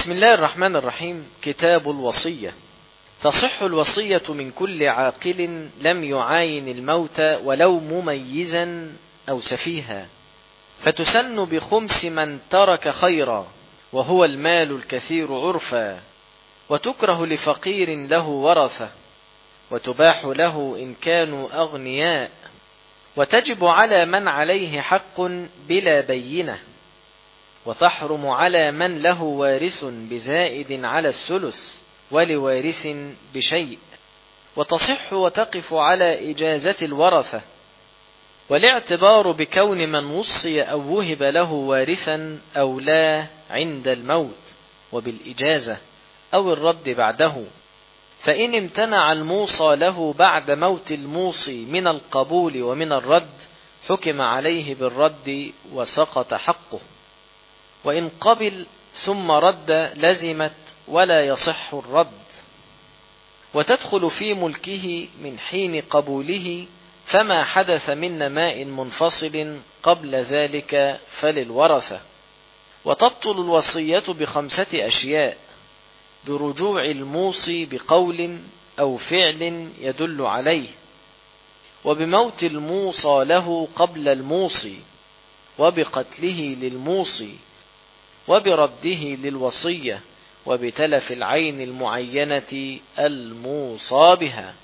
بسم الله الرحمن الرحيم. كتاب الوصية. تصح الوصية من كل عاقل لم يعاين الموت ولو مميزا أو سفيها، فتسن بخمس من ترك خيرا وهو المال الكثير عرفا، وتكره لفقير له ورثة، وتباح له إن كانوا أغنياء، وتجب على من عليه حق بلا بينة، وتحرم على من له وارث بزائد على الثلث ولوارث بشيء، وتصح وتقف على إجازة الورثة، والاعتبار بكون من وصي أو وهب له وارثا أو لا عند الموت، وبالإجازة أو الرد بعده، فإن امتنع الموصى له بعد موت الموصي من القبول ومن الرد حكم عليه بالرد وسقط حقه، وإن قبل ثم رد لزمت ولا يصح الرد، وتدخل في ملكه من حين قبوله، فما حدث من نماء منفصل قبل ذلك فللورثة. وتبطل الوصية ب5 أشياء: برجوع الموصي بقول أو فعل يدل عليه، وبموت الموصى له قبل الموصي، وبقتله للموصي، وبرده للوصية، وبتلف العين المعينة الموصى بها.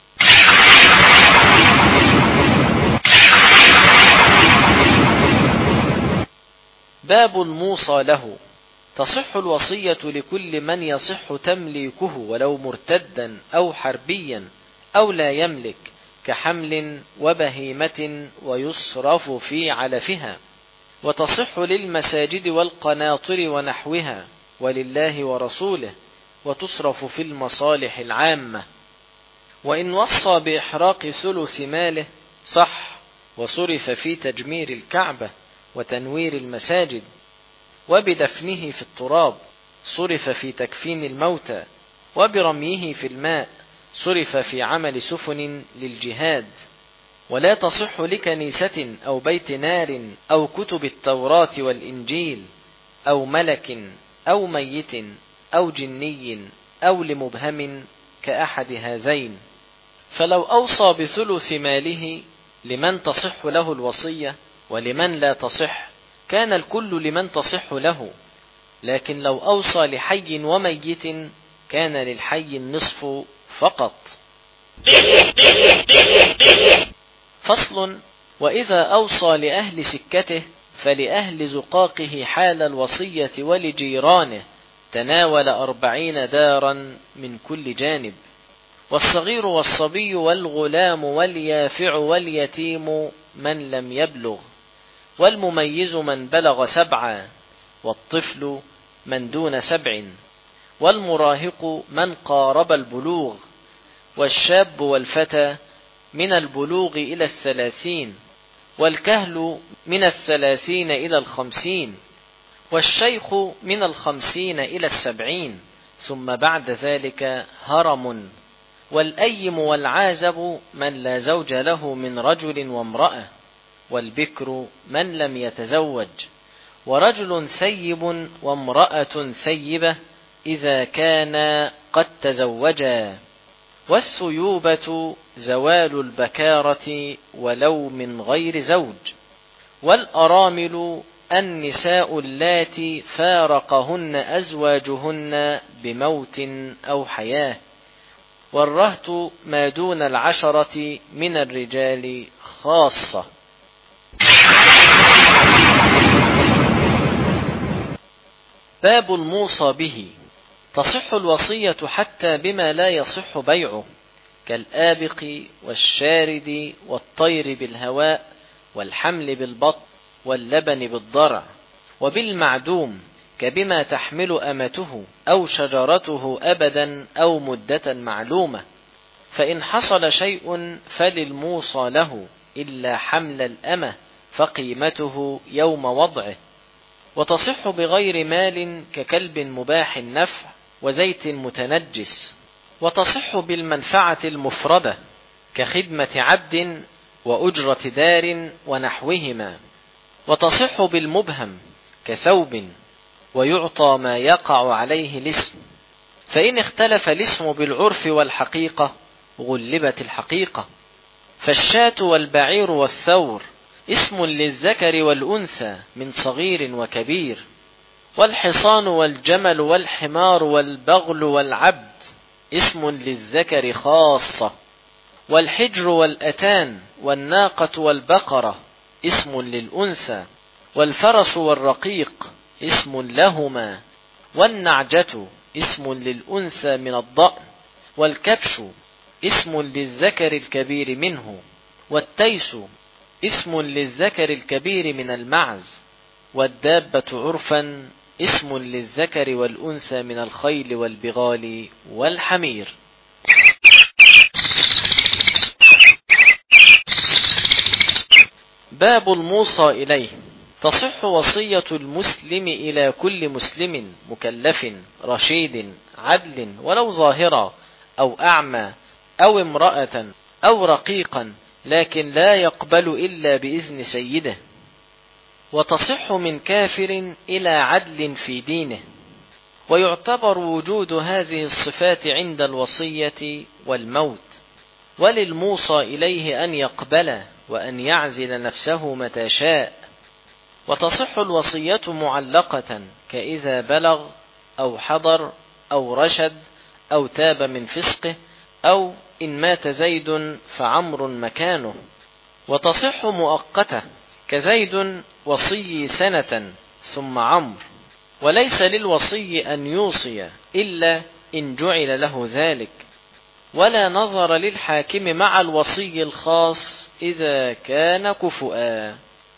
باب الموصى له. تصح الوصية لكل من يصح تمليكه ولو مرتدا أو حربيا أو لا يملك، كحمل وبهيمة، ويصرف في علفها. وتصح للمساجد والقناطر ونحوها ولله ورسوله، وتصرف في المصالح العامة. وإن وصى بإحراق ثلث ماله صح، وصرف في تجمير الكعبة وتنوير المساجد، وبدفنه في التراب صرف في تكفين الموتى، وبرميه في الماء صرف في عمل سفن للجهاد. ولا تصح لكنيسة أو بيت نار أو كتب التوراة والإنجيل أو ملك أو ميت أو جني أو لمبهم كأحد هذين. فلو أوصى بثلث ماله لمن تصح له الوصية ولمن لا تصح كان الكل لمن تصح له، لكن لو أوصى لحي وميت كان للحي النصف فقط. فصل. وإذا أوصى لأهل سكته فلأهل زقاقه حال الوصية ولجيرانه تناول 40 دارا من كل جانب، والصغير والصبي والغلام واليافع واليتيم من لم يبلغ، والمميز من بلغ 7، والطفل من دون 7، والمراهق من قارب البلوغ، والشاب والفتى من البلوغ إلى 30، والكهل من 30 إلى 50، والشيخ من 50 إلى 70، ثم بعد ذلك هرم، والأيم والعازب من لا زوج له من رجل وامرأة، والبكر من لم يتزوج، ورجل ثيب وامرأة ثيبة إذا كانا قد تزوجا، والثيوبة زوال البكارة ولو من غير زوج، والأرامل النساء اللاتي فارقهن أزواجهن بموت أو حياة، والرهط ما دون 10 من الرجال خاصة. باب الموصى به. تصح الوصية حتى بما لا يصح بيعه، كالآبق والشارد والطير بالهواء والحمل بالبطن واللبن بالضرع، وبالمعدوم كبما تحمل أمته أو شجرته أبدا أو مدة معلومة، فإن حصل شيء فللموصى له إلا حمل الأمة فقيمته يوم وضعه. وتصح بغير مال ككلب مباح النفع وزيت متنجس. وتصح بالمنفعة المفردة كخدمة عبد وأجرة دار ونحوهما. وتصح بالمبهم كثوب. ويعطى ما يقع عليه الاسم، فإن اختلف الاسم بالعرف والحقيقة غلبت الحقيقة. فالشاة والبعير والثور اسم للذكر والأنثى من صغير وكبير، والحصان والجمل والحمار والبغل والعبد اسم للذكر خاصة، والحجر والأتان والناقة والبقرة اسم للأنثى، والفرس والرقيق اسم لهما، والنعجة اسم للأنثى من الضأن، والكبش اسم للذكر الكبير منه، والتيس اسم للذكر الكبير من المعز، والدابة عرفا اسم للذكر والأنثى من الخيل والبغال والحمير. باب الموصى إليه. تصح وصية المسلم إلى كل مسلم مكلف رشيد عدل ولو ظاهرا أو أعمى أو امرأة أو رقيقا، لكن لا يقبل إلا بإذن سيده. وتصح من كافر إلى عدل في دينه. ويعتبر وجود هذه الصفات عند الوصية والموت. وللموصى إليه أن يقبل وأن يعزل نفسه متى شاء. وتصح الوصية معلقة كإذا بلغ أو حضر أو رشد أو تاب من فسقه، أو إن مات زيد فعمر مكانه. وتصح مؤقتة كزيد وصي سنة ثم عمرو. وليس للوصي أن يوصي إلا إن جعل له ذلك. ولا نظر للحاكم مع الوصي الخاص إذا كان كفؤا.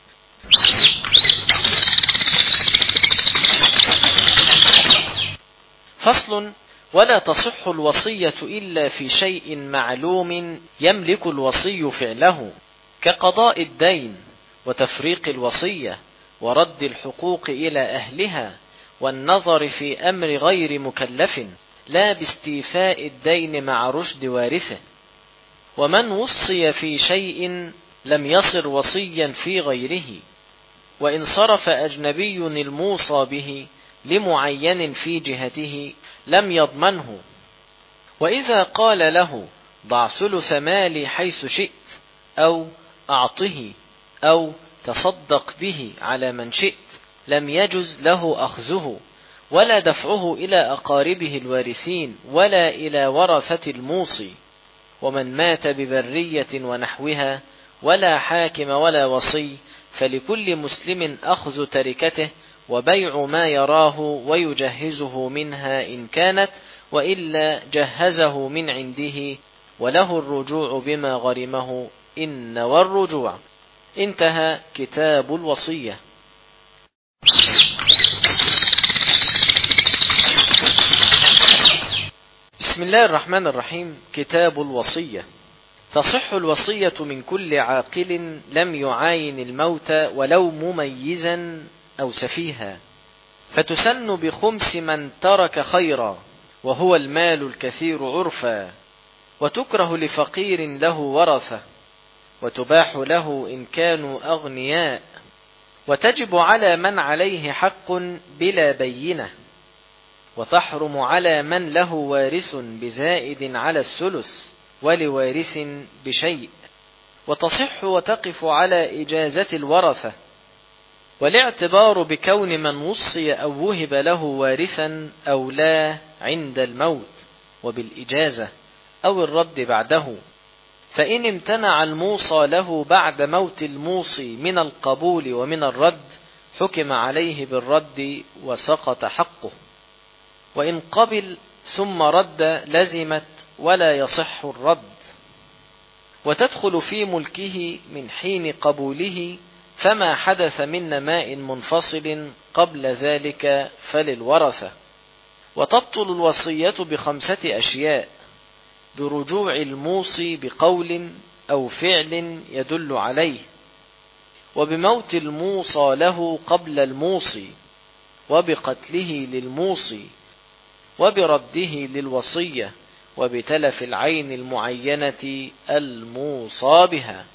فصل. ولا تصح الوصية إلا في شيء معلوم يملك الوصي فعله، كقضاء الدين وتفريق الوصية ورد الحقوق إلى أهلها، والنظر في أمر غير مكلف، لا باستيفاء الدين مع رشد وارثه. ومن وصي في شيء لم يصر وصيا في غيره، وإن صرف أجنبي الموصى به لمعين في جهته لم يضمنه. وإذا قال له ضع ثلث مالي حيث شئت، أو أعطه، أو تصدق به على من شئت، لم يجز له أخذه ولا دفعه إلى أقاربه الوارثين ولا إلى ورثة الموصي. ومن مات ببرية ونحوها ولا حاكم ولا وصي، فلكل مسلم أخذ تركته وبيع ما يراه ويجهزه منها إن كانت، وإلا جهزه من عنده، وله الرجوع بما غرمه إن والرجوع. انتهى كتاب الوصية. بسم الله الرحمن الرحيم. كتاب الوصية. تصح الوصية من كل عاقل لم يعاين الموت ولو مميزا أو سفيها، فتسن بخمس من ترك خيرا، وهو المال الكثير عرفا، وتكره لفقير له ورثة، وتباح له إن كانوا أغنياء، وتجب على من عليه حق بلا بينة، وتحرم على من له وارث بزائد على الثلث ولوارث بشيء، وتصح وتقف على إجازة الورثة. والاعتبار بكون من وصي أو وهب له وارثا أو لا عند الموت، وبالإجازة أو الرد بعده. فإن امتنع الموصى له بعد موت الموصي من القبول ومن الرد، حكم عليه بالرد وسقط حقه. وإن قبل ثم رد لزمت ولا يصح الرد. وتدخل في ملكه من حين قبوله، فما حدث من نماء منفصل قبل ذلك فللورثة. وتبطل الوصية ب5 أشياء: برجوع الموصي بقول أو فعل يدل عليه، وبموت الموصى له قبل الموصي، وبقتله للموصي، وبرده للوصية، وبتلف العين المعينة الموصى بها.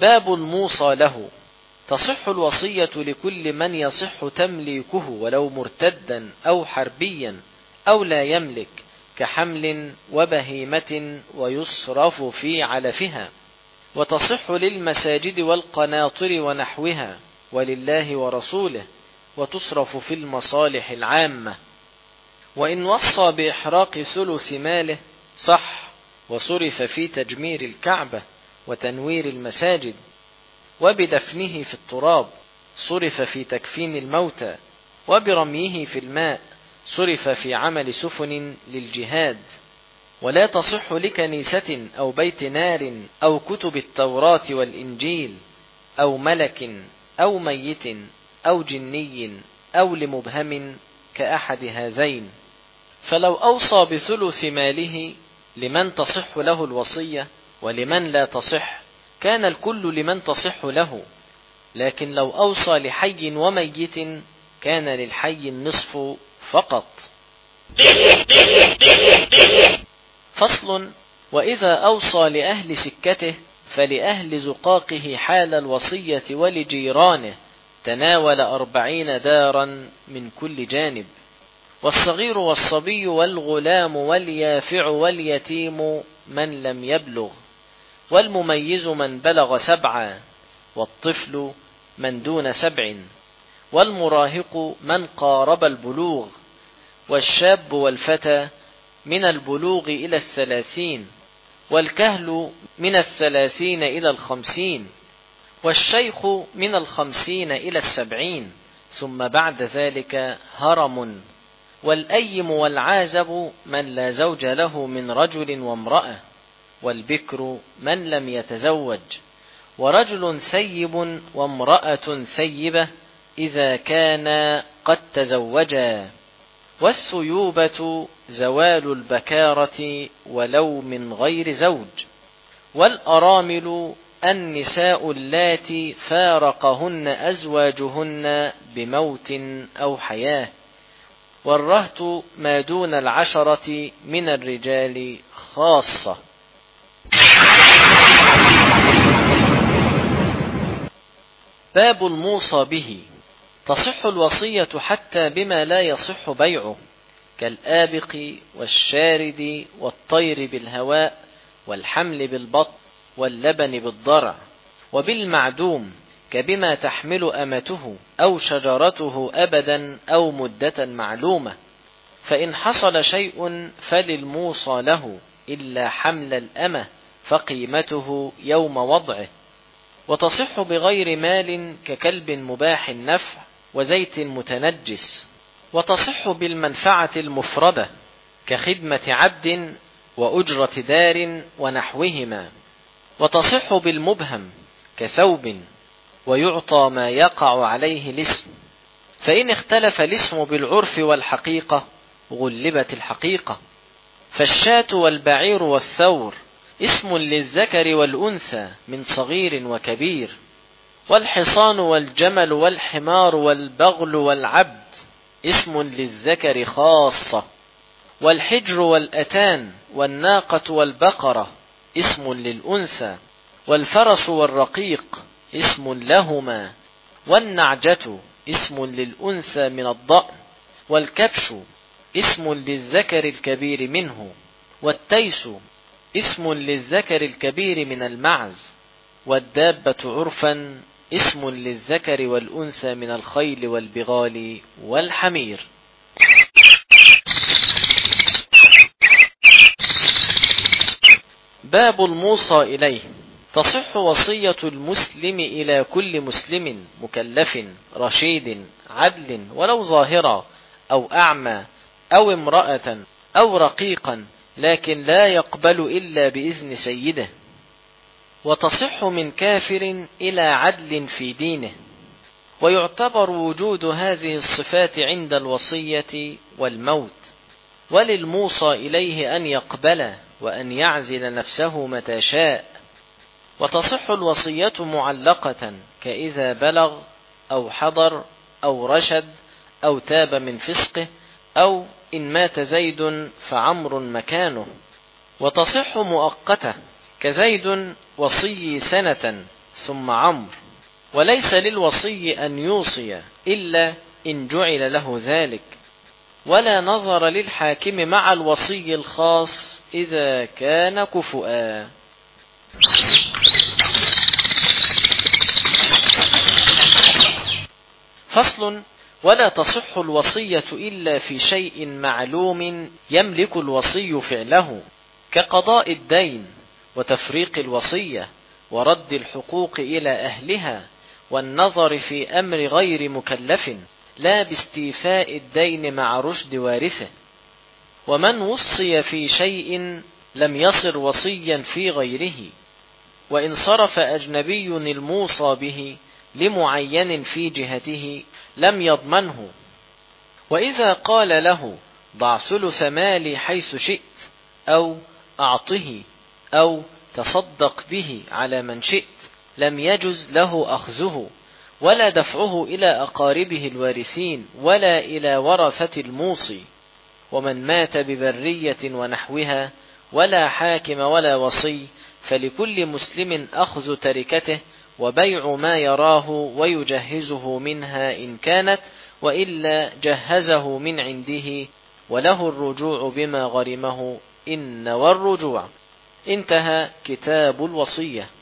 باب الموصى له. تصح الوصية لكل من يصح تمليكه ولو مرتدا أو حربيا أو لا يملك، كحمل وبهيمة، ويصرف في علفها. وتصح للمساجد والقناطر ونحوها ولله ورسوله، وتصرف في المصالح العامة. وإن وصى بإحراق ثلث ماله صح، وصرف في تجمير الكعبة وتنوير المساجد، وبدفنه في التراب صرف في تكفين الموتى، وبرميه في الماء صرف في عمل سفن للجهاد. ولا تصح لكنيسة أو بيت نار أو كتب التوراة والإنجيل أو ملك أو ميت أو جني أو لمبهم كأحد هذين. فلو أوصى بثلث ماله لمن تصح له الوصية ولمن لا تصح كان الكل لمن تصح له، لكن لو أوصى لحي وميت كان للحي النصف فقط. فصل. وإذا أوصى لأهل سكته فلأهل زقاقه حال الوصية ولجيرانه تناول 40 دارا من كل جانب. والصغير والصبي والغلام واليافع واليتيم من لم يبلغ، والمميز من بلغ 7، والطفل من دون 7، والمراهق من قارب البلوغ، والشاب والفتى من البلوغ إلى 30، والكهل من 30 إلى 50، والشيخ من 50 إلى 70، ثم بعد ذلك هرم. والأيم والعازب من لا زوج له من رجل وامرأة، والبكر من لم يتزوج، ورجل ثيب وامرأة ثيبة إذا كانا قد تزوجا. والثيوبة زوال البكارة ولو من غير زوج. والأرامل النساء اللاتي فارقهن أزواجهن بموت أو حياة. والرهط ما دون 10 من الرجال خاصة. باب الموصى به. تصح الوصية حتى بما لا يصح بيعه، كالآبق والشارد والطير بالهواء والحمل بالبطن واللبن بالضرع، وبالمعدوم كبما تحمل أمته أو شجرته أبدا أو مدة معلومة. فإن حصل شيء فللموصى له إلا حمل الأمة فقيمته يوم وضعه. وتصح بغير مال ككلب مباح النفع وزيت متنجس. وتصح بالمنفعة المفردة كخدمة عبد وأجرة دار ونحوهما. وتصح بالمبهم كثوب، ويعطى ما يقع عليه الاسم. فإن اختلف الاسم بالعرف والحقيقة غلبت الحقيقة. فالشاة والبعير والثور اسم للذكر والأنثى من صغير وكبير. والحصان والجمل والحمار والبغل والعبد اسم للذكر خاصة. والحجر والأتان والناقة والبقرة اسم للأنثى. والفرس والرقيق اسم لهما. والنعجة اسم للأنثى من الضأن. والكبش اسم للذكر الكبير منه. والتيس اسم للذكر الكبير من المعز. والدابة عرفا اسم للذكر والأنثى من الخيل والبغال والحمير. باب الموصى إليه. تصح وصية المسلم إلى كل مسلم مكلف رشيد عدل ولو ظاهرا أو أعمى أو امرأة أو رقيقا، لكن لا يقبل إلا بإذن سيده. وتصح من كافر إلى عدل في دينه. ويعتبر وجود هذه الصفات عند الوصية والموت. وللموصى إليه أن يقبل وأن يعزل نفسه متى شاء. وتصح الوصية معلقة كإذا بلغ أو حضر أو رشد أو تاب من فسقه، أو إن مات زيد فعمر مكانه. وتصح مؤقتة كزيد وصي سنة ثم عمرو. وليس للوصي أن يوصي إلا إن جعل له ذلك، ولا نظر للحاكم مع الوصي الخاص إذا كان كفؤا. فصل. ولا تصح الوصية إلا في شيء معلوم يملك الوصي فعله، كقضاء الدين وتفريق الوصية ورد الحقوق إلى أهلها والنظر في أمر غير مكلف، لا باستيفاء الدين مع رشد وارثه. ومن وصي في شيء لم يصر وصيا في غيره، وإن صرف أجنبي الموصى به لمعين في جهته لم يضمنه. وإذا قال له ضع ثلث مالي حيث شئت، أو أعطه، أو تصدق به على من شئت، لم يجز له أخذه ولا دفعه إلى أقاربه الوارثين ولا إلى ورثة الموصي. ومن مات ببرية ونحوها ولا حاكم ولا وصي، فلكل مسلم أخذ تركته وبيع ما يراه ويجهزه منها إن كانت، وإلا جهزه من عنده، وله الرجوع بما غرمه إن والرجوع. انتهى كتاب الوصية.